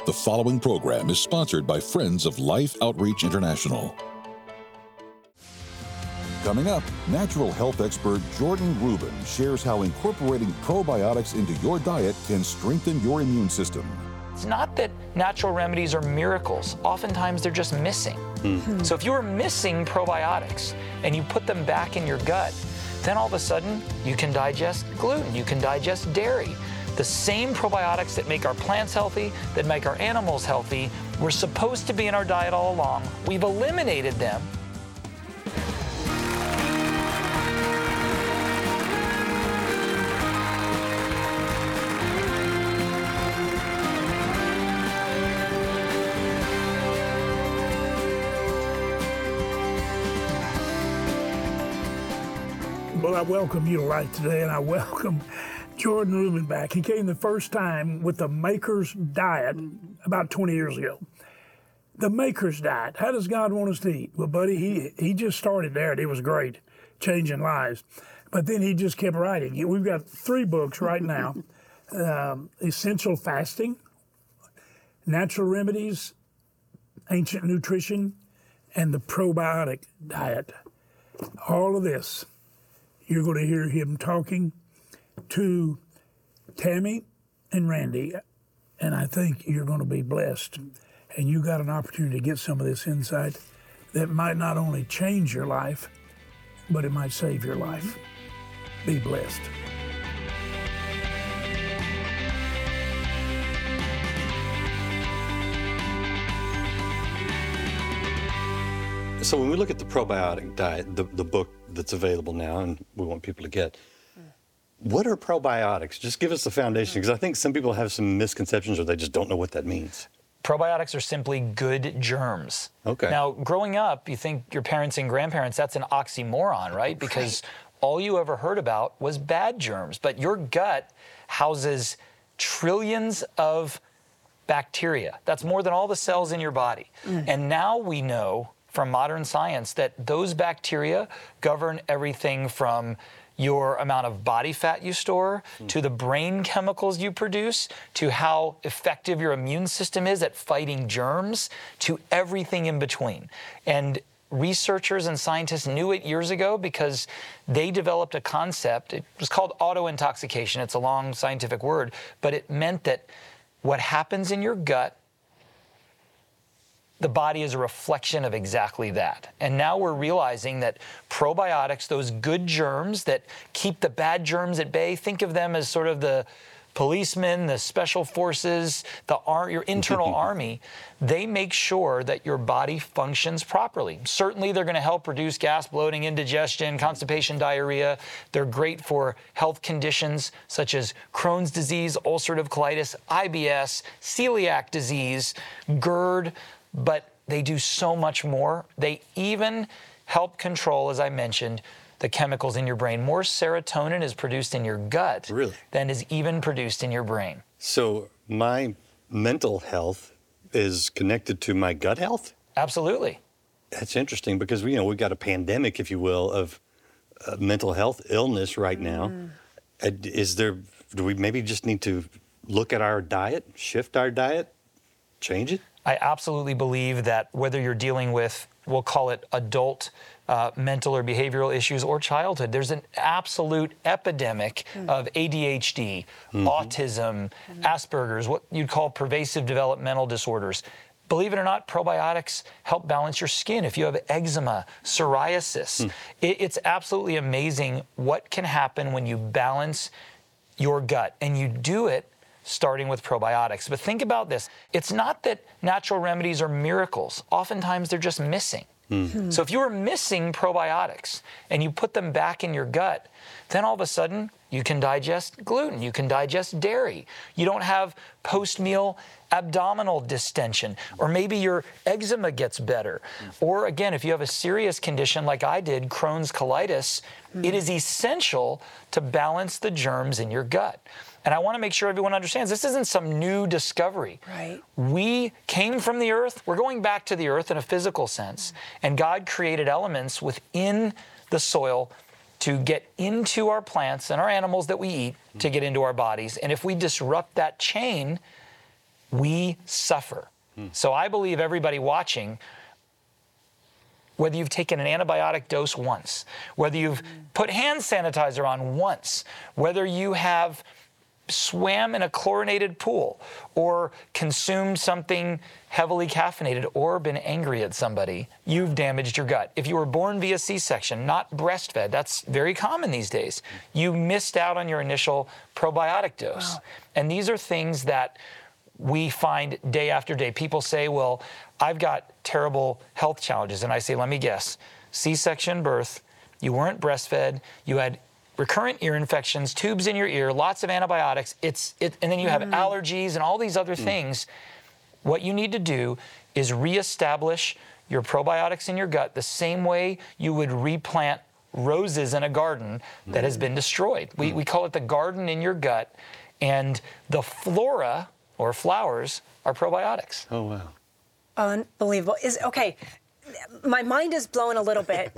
The following program is sponsored by Friends of Life Outreach International. Coming up, natural health expert Jordan Rubin shares how incorporating probiotics into your diet can strengthen your immune system. It's not that natural remedies are miracles. Oftentimes they're just missing. So if you are missing probiotics and you put them back in your gut, then all of a sudden you can digest gluten, you can digest dairy. The same probiotics that make our plants healthy, that make our animals healthy, were supposed to be in our diet all along. We've eliminated them. Well, I welcome you to Life Today, and I welcome Jordan Rubin back. He came the first time with the Maker's Diet about 20 years ago. The Maker's Diet. How does God want us to eat? Well, buddy, he just started there, and it was great, changing lives. But then he just kept writing. We've got 3 books right now. Essential Fasting, Natural Remedies, Ancient Nutrition, and the Probiotic Diet. All of this, you're going to hear him talking to Tammy and Randy, and I think you're going to be blessed. And you got an opportunity to get some of this insight that might not only change your life, but it might save your life. Be blessed. So when we look at the probiotic diet, the book that's available now and we want people to get, what are probiotics? Just give us the foundation, because I think some people have some misconceptions or they just don't know what that means. Probiotics are simply good germs. Okay. Now, growing up, you think your parents and grandparents, that's an oxymoron, right? Because all you ever heard about was bad germs. But your gut houses trillions of bacteria. That's more than all the cells in your body. And now we know from modern science that those bacteria govern everything from your amount of body fat you store, to the brain chemicals you produce, to how effective your immune system is at fighting germs, to everything in between. And researchers and scientists knew it years ago because they developed a concept. It was called autointoxication. It's a long scientific word, but it meant that what happens in your gut, the body is a reflection of exactly that. And now we're realizing that probiotics, those good germs that keep the bad germs at bay, think of them as sort of the policemen, the special forces, your internal army. They make sure that your body functions properly. Certainly they're going to help reduce gas, bloating, indigestion, constipation, diarrhea. They're great for health conditions such as Crohn's disease, ulcerative colitis, IBS, celiac disease, GERD, but they do so much more. They even help control, as I mentioned, the chemicals in your brain. More serotonin is produced in your gut than is even produced in your brain. So my mental health is connected to my gut health? Absolutely. That's interesting because we've got a pandemic, if you will, of mental health illness right now. Do we maybe just need to look at our diet, shift our diet, change it? I absolutely believe that whether you're dealing with, we'll call it adult mental or behavioral issues, or childhood, there's an absolute epidemic of ADHD, autism, Asperger's, what you'd call pervasive developmental disorders. Believe it or not, probiotics help balance your skin. If you have eczema, psoriasis, it's absolutely amazing what can happen when you balance your gut, and you do it starting with probiotics. But think about this. It's not that natural remedies are miracles. Oftentimes they're just missing. So if you are missing probiotics and you put them back in your gut, then all of a sudden you can digest gluten, you can digest dairy. You don't have post-meal abdominal distension, or maybe your eczema gets better. Or again, if you have a serious condition like I did, Crohn's colitis, it is essential to balance the germs in your gut. And I want to make sure everyone understands this isn't some new discovery. Right. We came from the earth. We're going back to the earth in a physical sense. And God created elements within the soil to get into our plants and our animals that we eat to get into our bodies. And if we disrupt that chain, we suffer. So I believe everybody watching, whether you've taken an antibiotic dose once, whether you've put hand sanitizer on once, whether you have swam in a chlorinated pool or consumed something heavily caffeinated or been angry at somebody, you've damaged your gut. If you were born via C-section, not breastfed, that's very common these days, you missed out on your initial probiotic dose. Wow. And these are things that we find day after day. People say, well, I've got terrible health challenges. And I say, let me guess, C-section birth, you weren't breastfed, you had recurrent ear infections, tubes in your ear, lots of antibiotics, and then you have allergies and all these other things. What you need to do is reestablish your probiotics in your gut the same way you would replant roses in a garden that has been destroyed. We call it the garden in your gut, and the flora or flowers are probiotics. Oh, wow. Unbelievable. Okay, my mind is blown a little bit.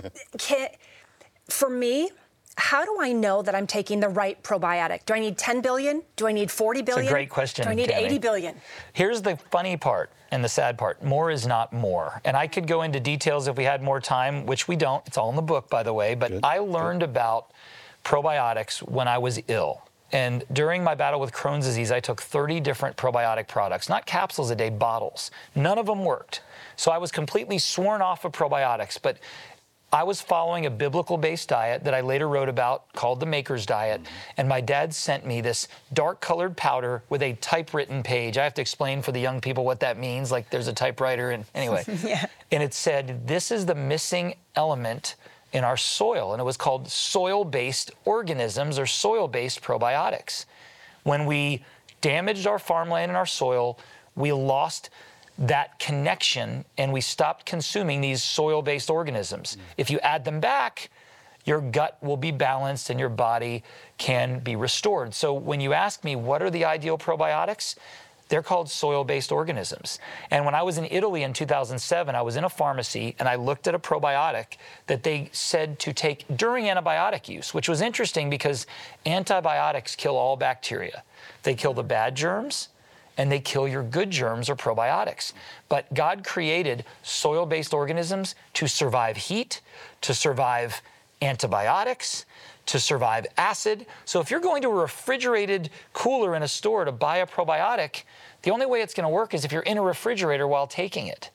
For me, how do I know that I'm taking the right probiotic? Do I need 10 billion? Do I need 40 billion? It's a great question, Do I need Tammy. 80 billion? Here's the funny part and the sad part. More is not more. And I could go into details if we had more time, which we don't. It's all in the book, by the way. But I learned about probiotics when I was ill. And during my battle with Crohn's disease, I took 30 different probiotic products, not capsules a day, bottles. None of them worked. So I was completely sworn off of probiotics. But I was following a biblical-based diet that I later wrote about called the Maker's Diet, and my dad sent me this dark-colored powder with a typewritten page. I have to explain for the young people what that means, like there's a typewriter, and anyway. Yeah. And it said, this is the missing element in our soil, and it was called soil-based organisms or soil-based probiotics. When we damaged our farmland and our soil, we lost that connection and we stopped consuming these soil-based organisms. If you add them back, your gut will be balanced and your body can be restored. So when you ask me what are the ideal probiotics, they're called soil-based organisms. And when I was in Italy in 2007, I was in a pharmacy and I looked at a probiotic that they said to take during antibiotic use, which was interesting because antibiotics kill all bacteria. They kill the bad germs, and they kill your good germs or probiotics. But God created soil-based organisms to survive heat, to survive antibiotics, to survive acid. So if you're going to a refrigerated cooler in a store to buy a probiotic, the only way it's going to work is if you're in a refrigerator while taking it.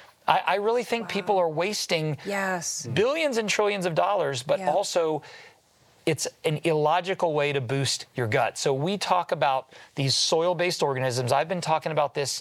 I really think people are wasting billions and trillions of dollars, but also it's an illogical way to boost your gut. So we talk about these soil-based organisms. I've been talking about this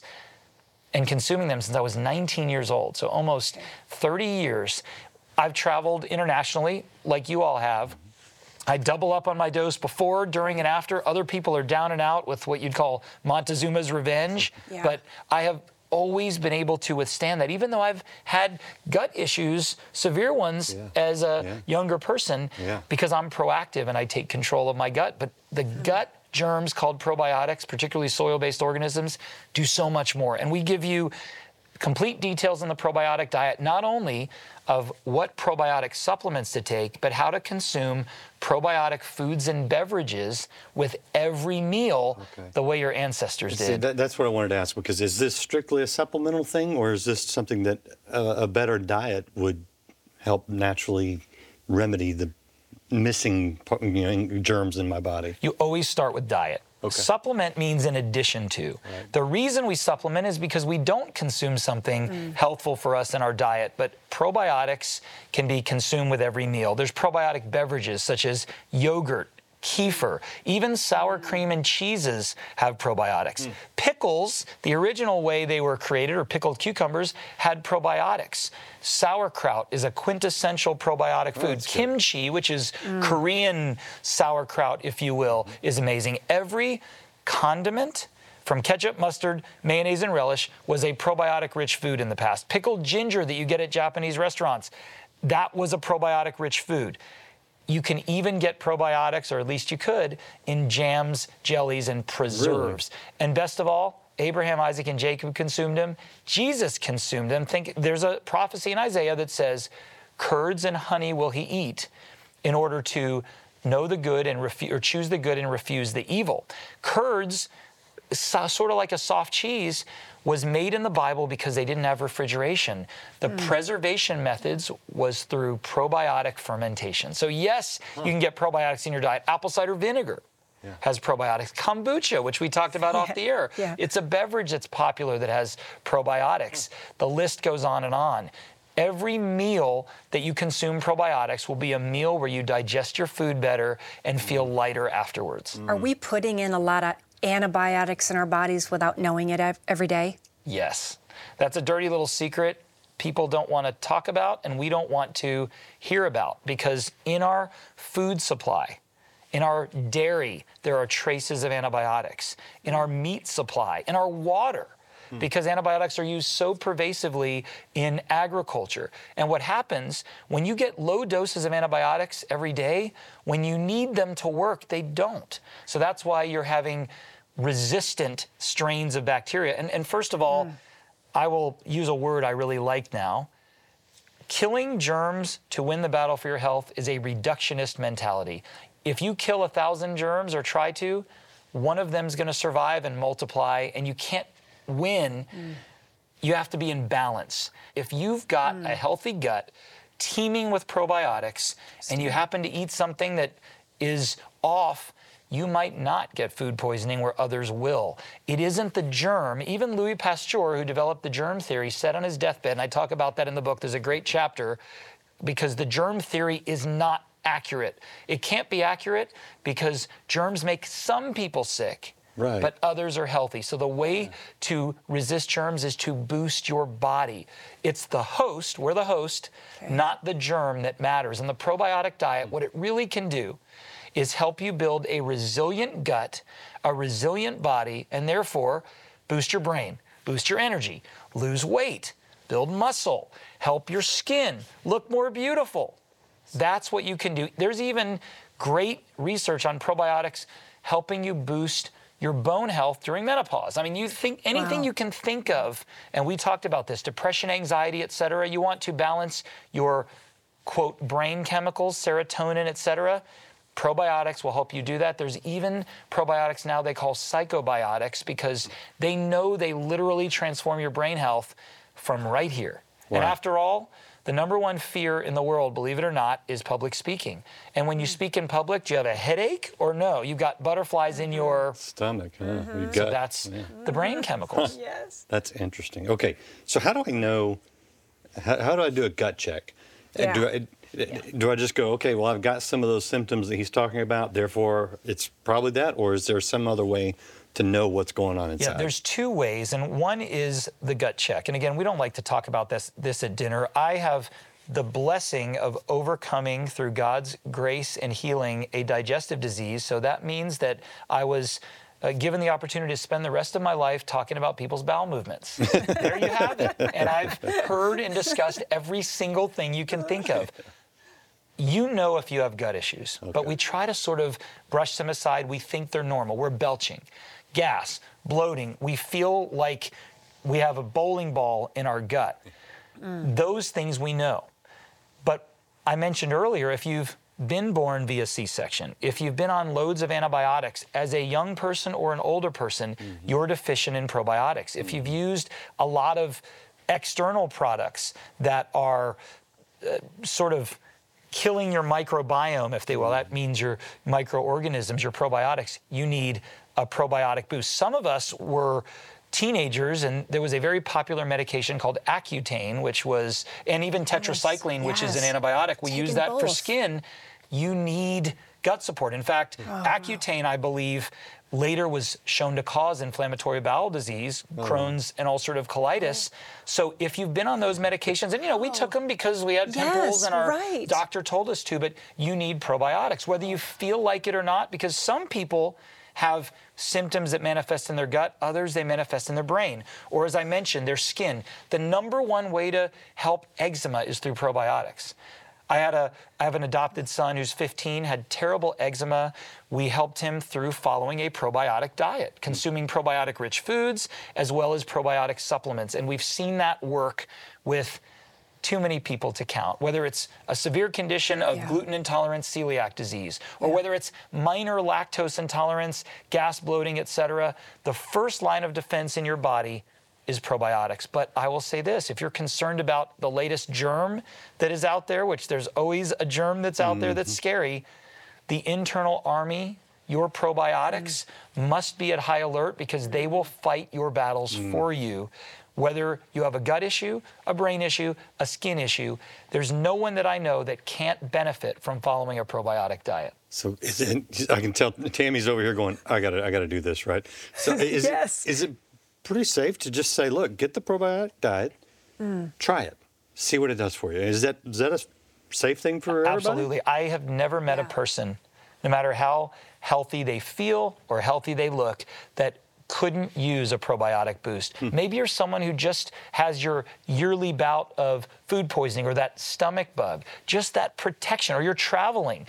and consuming them since I was 19 years old, so almost 30 years. I've traveled internationally, like you all have. I double up on my dose before, during, and after. Other people are down and out with what you'd call Montezuma's revenge. But I have always been able to withstand that, even though I've had gut issues, severe ones, as a younger person, because I'm proactive and I take control of my gut. But the gut germs called probiotics, particularly soil-based organisms, do so much more. And we give you complete details on the probiotic diet, not only of what probiotic supplements to take, but how to consume probiotic foods and beverages with every meal the way your ancestors did. See, that's what I wanted to ask, because is this strictly a supplemental thing, or is this something that a better diet would help naturally remedy the missing germs in my body? You always start with diet. Supplement means in addition to. The reason we supplement is because we don't consume something healthful for us in our diet, but probiotics can be consumed with every meal. There's probiotic beverages such as yogurt, kefir, even sour cream and cheeses have probiotics. Pickles, the original way they were created, or pickled cucumbers, had probiotics. Sauerkraut is a quintessential probiotic food. Kimchi, which is Korean sauerkraut, if you will, is amazing. Every condiment, from ketchup, mustard, mayonnaise, and relish, was a probiotic-rich food in the past. Pickled ginger that you get at Japanese restaurants, that was a probiotic-rich food. You can even get probiotics, or at least you could, in jams, jellies, and preserves. And best of all, Abraham, Isaac, and Jacob consumed them. Jesus consumed them. There's a prophecy in Isaiah that says, curds and honey will he eat in order to know the good and or choose the good and refuse the evil. Curds sort of like a soft cheese, was made in the Bible because they didn't have refrigeration. The preservation methods was through probiotic fermentation. So yes, you can get probiotics in your diet. Apple cider vinegar has probiotics. Kombucha, which we talked about off the air. It's a beverage that's popular that has probiotics. The list goes on and on. Every meal that you consume probiotics will be a meal where you digest your food better and feel lighter afterwards. Are we putting in a lot of antibiotics in our bodies without knowing it every day? Yes. That's a dirty little secret people don't want to talk about and we don't want to hear about, because in our food supply, in our dairy, there are traces of antibiotics. In our meat supply, in our water, because antibiotics are used so pervasively in agriculture. And what happens when you get low doses of antibiotics every day, when you need them to work, they don't. So that's why you're having resistant strains of bacteria. And first of all, I will use a word I really like now. Killing germs to win the battle for your health is a reductionist mentality. If you kill 1,000 germs or try to, one of them is going to survive and multiply, and you can't win. You have to be in balance. If you've got a healthy gut teeming with probiotics and you happen to eat something that is off, you might not get food poisoning where others will. It isn't the germ. Even Louis Pasteur, who developed the germ theory, said on his deathbed, and I talk about that in the book, there's a great chapter, because the germ theory is not accurate. It can't be accurate because germs make some people sick. Right. But others are healthy. So the way to resist germs is to boost your body. It's the host, we're the host, not the germ that matters. And the probiotic diet, what it really can do is help you build a resilient gut, a resilient body, and therefore boost your brain, boost your energy, lose weight, build muscle, help your skin look more beautiful. That's what you can do. There's even great research on probiotics helping you boost your bone health during menopause. I mean, you think anything you can think of, and we talked about this, depression, anxiety, et cetera, you want to balance your, quote, brain chemicals, serotonin, et cetera. Probiotics will help you do that. There's even probiotics now they call psychobiotics because they know they literally transform your brain health from right here. Wow. And after all, the number one fear in the world, believe it or not, is public speaking. And when you speak in public, do you have a headache or no? You've got butterflies in your stomach. Your gut. So that's the brain chemicals. Yes. That's interesting. Okay, so how do I know? How do I do a gut check? Do I just go, okay, well, I've got some of those symptoms that he's talking about, therefore it's probably that, or is there some other way to know what's going on inside? Yeah, there's two ways, and one is the gut check. And again, we don't like to talk about this at dinner. I have the blessing of overcoming, through God's grace and healing, a digestive disease. So that means that I was given the opportunity to spend the rest of my life talking about people's bowel movements. There you have it. And I've heard and discussed every single thing you can think of. You know if you have gut issues, but we try to sort of brush them aside. We think they're normal. We're belching, gas, bloating. We feel like we have a bowling ball in our gut. Those things we know. But I mentioned earlier, if you've been born via C-section, if you've been on loads of antibiotics as a young person or an older person, you're deficient in probiotics. If you've used a lot of external products that are sort of killing your microbiome, if they will, that means your microorganisms, your probiotics, you need a probiotic boost. Some of us were teenagers, and there was a very popular medication called Accutane, which was, and even tetracycline, which is an antibiotic. We use that for skin. You need gut support. In fact, Accutane, I believe, later was shown to cause inflammatory bowel disease, Crohn's and ulcerative colitis. So if you've been on those medications, and you know, we took them because we had pimples and our doctor told us to, but you need probiotics, whether you feel like it or not, because some people have symptoms that manifest in their gut, others they manifest in their brain, or as I mentioned, their skin. The number one way to help eczema is through probiotics. I have an adopted son who's 15, had terrible eczema. We helped him through following a probiotic diet, consuming probiotic-rich foods as well as probiotic supplements. And we've seen that work with too many people to count, whether it's a severe condition of gluten intolerance, celiac disease, or whether it's minor lactose intolerance, gas, bloating, etc. The first line of defense in your body is probiotics. But I will say this, if you're concerned about the latest germ that is out there, which there's always a germ that's out there that's scary, the internal army, your probiotics must be at high alert because they will fight your battles for you. Whether you have a gut issue, a brain issue, a skin issue, there's no one that I know that can't benefit from following a probiotic diet. So I can tell Tammy's over here going, I gotta do this, right? So is it pretty safe to just say, look, get the probiotic diet, try it, see what it does for you? Is that a safe thing for everybody? Absolutely. I have never met a person, no matter how healthy they feel or healthy they look, that couldn't use a probiotic boost. Maybe you're someone who just has your yearly bout of food poisoning or that stomach bug, just that protection, or you're traveling.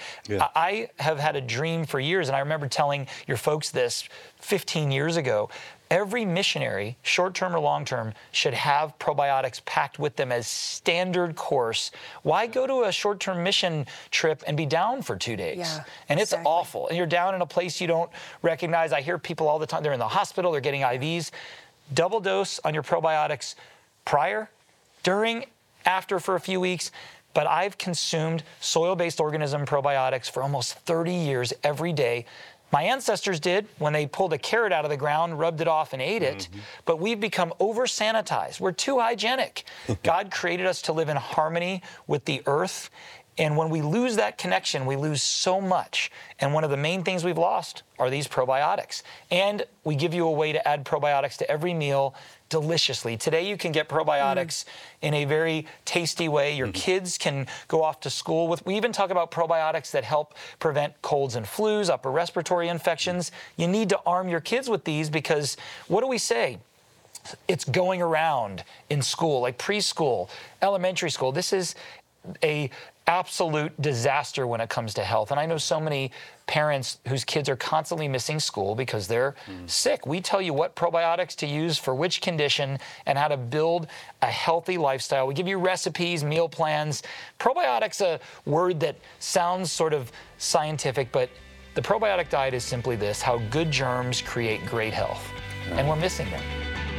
I have had a dream for years, and I remember telling your folks this 15 years ago. Every missionary, short-term or long-term, should have probiotics packed with them as standard course. Why go to a short-term mission trip and be down for 2 days? And it's awful. And you're down in a place you don't recognize. I hear people all the time, they're in the hospital, they're getting IVs. Double dose on your probiotics prior, during, after for a few weeks. But I've consumed soil-based organism probiotics for almost 30 years every day. My ancestors did when they pulled a carrot out of the ground, rubbed it off, and ate it. But we've become over-sanitized. We're too hygienic. God created us to live in harmony with the earth. And when we lose that connection, we lose so much. And one of the main things we've lost are these probiotics. And we give you a way to add probiotics to every meal deliciously. Today you can get probiotics in a very tasty way. Your kids can go off to school with. We even talk about probiotics that help prevent colds and flus, upper respiratory infections. You need to arm your kids with these because what do we say? It's going around in school, like preschool, elementary school. This is a absolute disaster when it comes to health. And I know so many parents whose kids are constantly missing school because they're sick. We tell you what probiotics to use for which condition and how to build a healthy lifestyle. We give you recipes, meal plans. Probiotics, a word that sounds sort of scientific, but the probiotic diet is simply this: how good germs create great health. And we're missing them.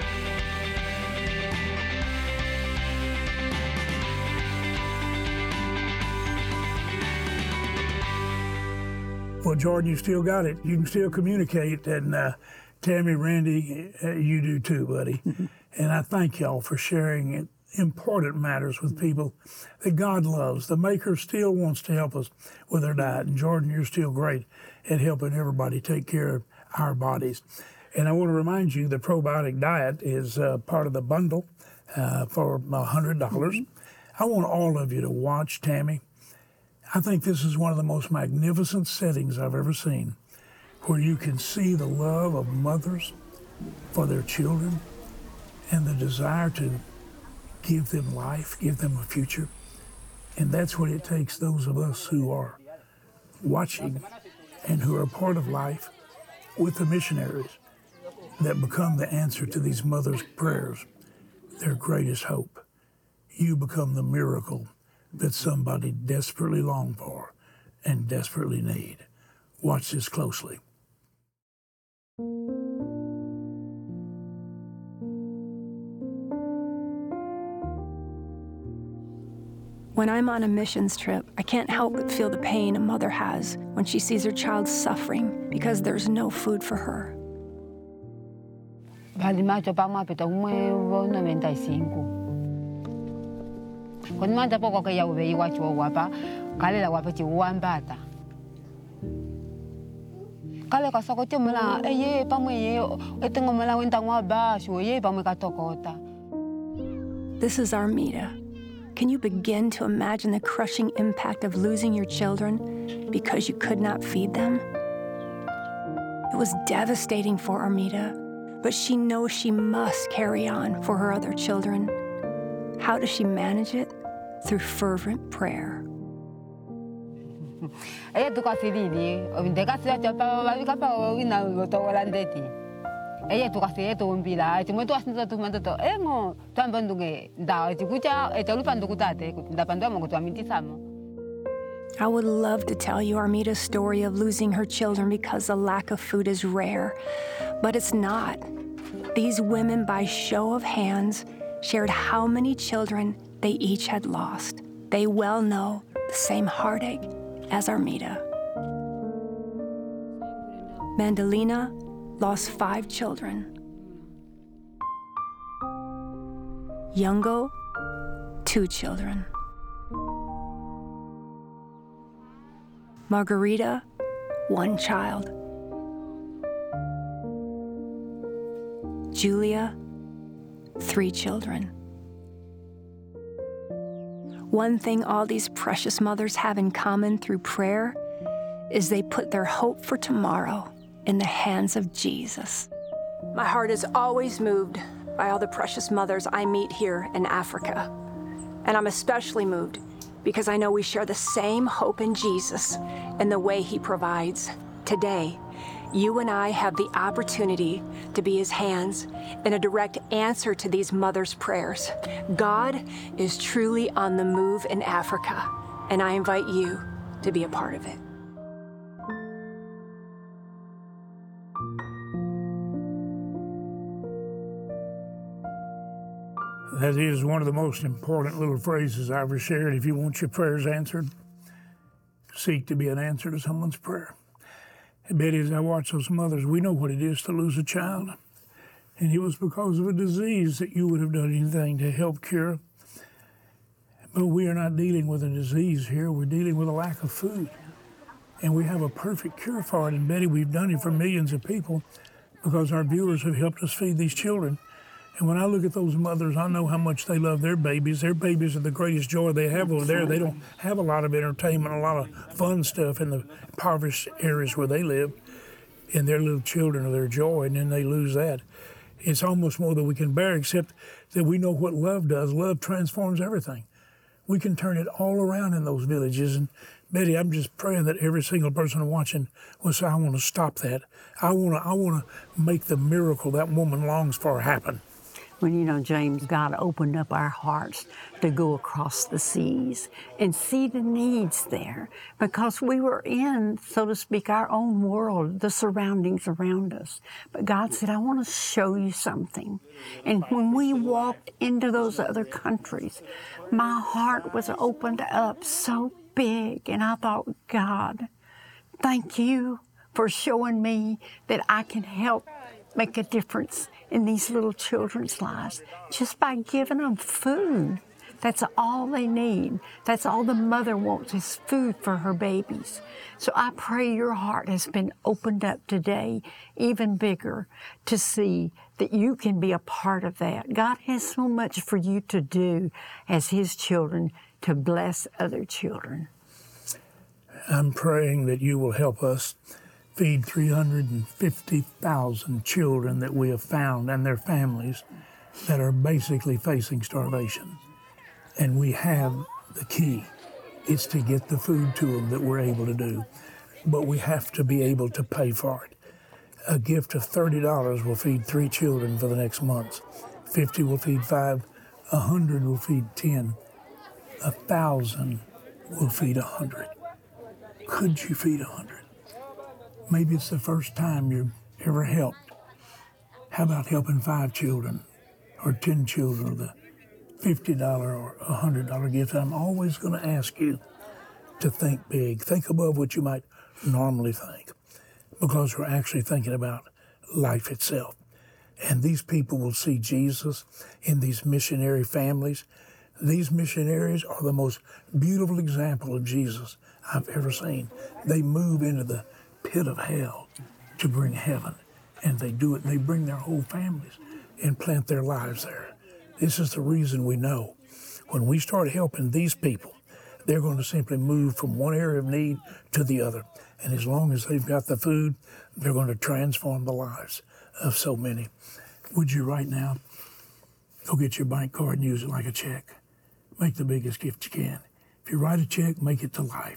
Well, Jordan, you still got it. You can still communicate, and Tammy, Randy, you do too, buddy. And I thank y'all for sharing important matters with people that God loves. The Maker still wants to help us with our diet, and Jordan, you're still great at helping everybody take care of our bodies. And I want to remind you the probiotic diet is part of the bundle for $100. I want all of you to watch Tammy. I think this is one of the most magnificent settings I've ever seen, where you can see the love of mothers for their children and the desire to give them life, give them a future. And that's what it takes, those of us who are watching and who are a part of life with the missionaries that become the answer to these mothers' prayers, their greatest hope. You become the miracle that somebody desperately long for and desperately need. Watch this closely. When I'm on a missions trip, I can't help but feel the pain a mother has when she sees her child suffering because there's no food for her. Quando manda pouco que eu veio a chua wapa, kale la wapa chiwambata. Kale ka soko te mala eye pamwe ye etengo mala wenta ngwa ba sho ye pamwe ka tokota. This is Armida. Can you begin to imagine the crushing impact of losing your children because you could not feed them? It was devastating for Armida, but she knows she must carry on for her other children. How does she manage it? Through fervent prayer. tu kasi tu umbila, cuma tu asal tu mana tu, ngo, tuan bandunge, dah, cukuca, lu pandu kutate, dah pandu amu kutu aminti samo. I would love to tell you Armita's story of losing her children because the lack of food is rare, but it's not. These women, by show of hands, shared how many children they each had lost. They well know the same heartache as Armita. Mandalina lost 5 children. Yungo, 2 children. Margarita, 1 child. Julia, 3 children. One thing all these precious mothers have in common through prayer is they put their hope for tomorrow in the hands of Jesus. My heart is always moved by all the precious mothers I meet here in Africa. And I'm especially moved because I know we share the same hope in Jesus and the way he provides. Today, you and I have the opportunity to be his hands in a direct answer to these mothers' prayers. God is truly on the move in Africa, and I invite you to be a part of it. That is one of the most important little phrases I ever shared. If you want your prayers answered, seek to be an answer to someone's prayer. And Betty, as I watch those mothers, we know what it is to lose a child. And it was because of a disease that you would have done anything to help cure. But we are not dealing with a disease here. We're dealing with a lack of food. And we have a perfect cure for it. And Betty, we've done it for millions of people because our viewers have helped us feed these children. And when I look at those mothers, I know how much they love their babies. Their babies are the greatest joy they have over there. They don't have a lot of entertainment, a lot of fun stuff in the impoverished areas where they live. And their little children are their joy, and then they lose that. It's almost more than we can bear, except that we know what love does. Love transforms everything. We can turn it all around in those villages. And Betty, I'm just praying that every single person watching will say, I want to stop that. I want to make the miracle that woman longs for happen. When, you know, James, God opened up our hearts to go across the seas and see the needs there because we were in, so to speak, our own world, the surroundings around us. But God said, I want to show you something. And when we walked into those other countries, my heart was opened up so big. And I thought, God, thank you for showing me that I can help make a difference in these little children's lives just by giving them food. That's all they need. That's all the mother wants is food for her babies. So I pray your heart has been opened up today, even bigger, to see that you can be a part of that. God has so much for you to do as his children to bless other children. I'm praying that you will help us feed 350,000 children that we have found and their families that are basically facing starvation. And we have the key. It's to get the food to them that we're able to do. But we have to be able to pay for it. A gift of $30 will feed 3 children for the next month. 50 will feed 5, 100 will feed 10, 1,000 will feed 100. Could you feed 100? Maybe it's the first time you've ever helped. How about helping 5 children or 10 children with a $50 or $100 gift? I'm always going to ask you to think big. Think above what you might normally think, because we're actually thinking about life itself. And these people will see Jesus in these missionary families. These missionaries are the most beautiful example of Jesus I've ever seen. They move into the pit of hell to bring heaven, and they do it, and they bring their whole families and plant their lives there. This is the reason we know when we start helping these people, they're going to simply move from one area of need to the other, and as long as they've got the food, they're going to transform the lives of so many. Would you right now go get your bank card and use it like a check? Make the biggest gift you can. If you write a check, make it to life.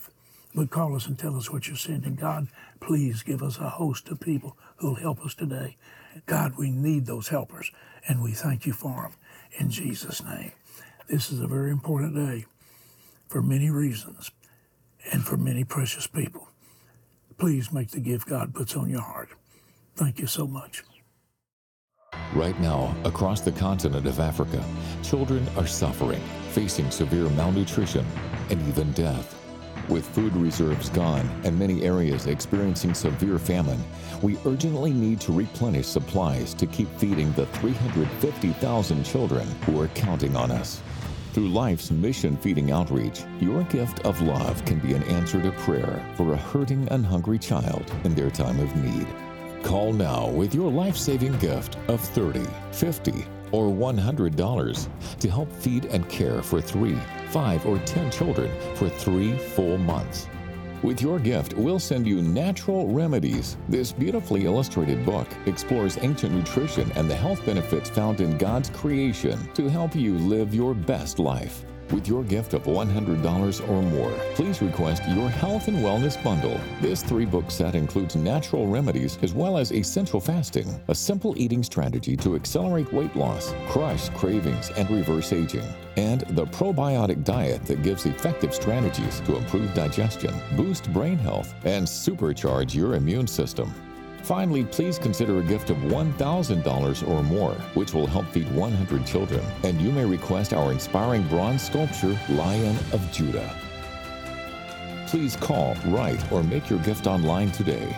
but call us and tell us what you're sending. God, please give us a host of people who'll help us today. God, we need those helpers, and we thank you for them in Jesus' name. This is a very important day for many reasons and for many precious people. Please make the gift God puts on your heart. Thank you so much. Right now, across the continent of Africa, children are suffering, facing severe malnutrition and even death. With food reserves gone and many areas experiencing severe famine, we urgently need to replenish supplies to keep feeding the 350,000 children who are counting on us. Through Life's Mission Feeding Outreach, your gift of love can be an answer to prayer for a hurting and hungry child in their time of need. Call now with your life-saving gift of $30, $50, or $100 to help feed and care for 3, 5, or 10 children for 3 full months. With your gift, we'll send you Natural Remedies. This beautifully illustrated book explores ancient nutrition and the health benefits found in God's creation to help you live your best life. With your gift of $100 or more, please request your Health and Wellness Bundle. This 3-book set includes Natural Remedies as well as Essential Fasting, a simple eating strategy to accelerate weight loss, crush cravings, and reverse aging, and the Probiotic Diet that gives effective strategies to improve digestion, boost brain health, and supercharge your immune system. Finally, please consider a gift of $1,000 or more, which will help feed 100 children, and you may request our inspiring bronze sculpture, Lion of Judah. Please call, write, or make your gift online today.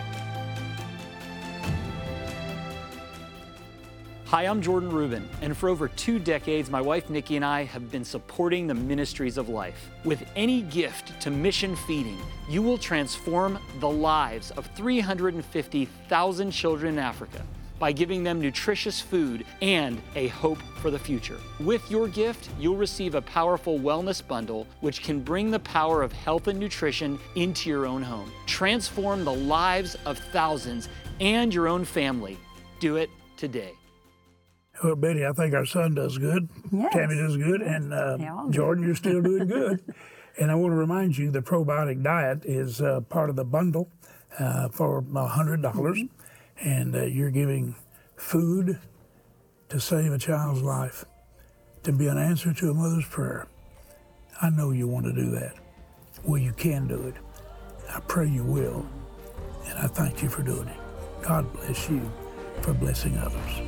Hi, I'm Jordan Rubin, and for over 2 decades, my wife Nikki and I have been supporting the Ministries of Life. With any gift to mission feeding, you will transform the lives of 350,000 children in Africa by giving them nutritious food and a hope for the future. With your gift, you'll receive a powerful wellness bundle which can bring the power of health and nutrition into your own home. Transform the lives of thousands and your own family. Do it today. Well, Betty, I think our son does good. Yes. Tammy does good. And Jordan, you're still doing good. And I want to remind you the probiotic diet is part of the bundle for $100. And you're giving food to save a child's life, to be an answer to a mother's prayer. I know you want to do that. Well, you can do it. I pray you will. And I thank you for doing it. God bless you for blessing others.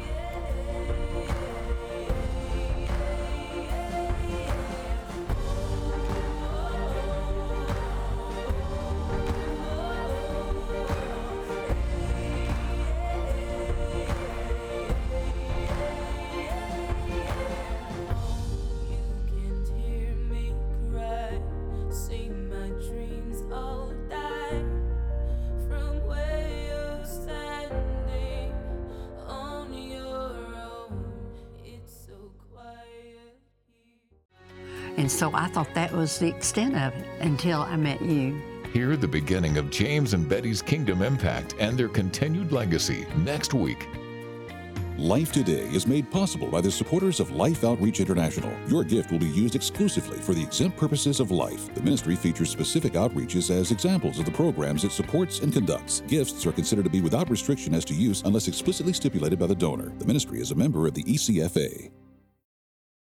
And so I thought that was the extent of it until I met you. Hear the beginning of James and Betty's kingdom impact and their continued legacy next week. Life Today is made possible by the supporters of Life Outreach International. Your gift will be used exclusively for the exempt purposes of life. The ministry features specific outreaches as examples of the programs it supports and conducts. Gifts are considered to be without restriction as to use unless explicitly stipulated by the donor. The ministry is a member of the ECFA.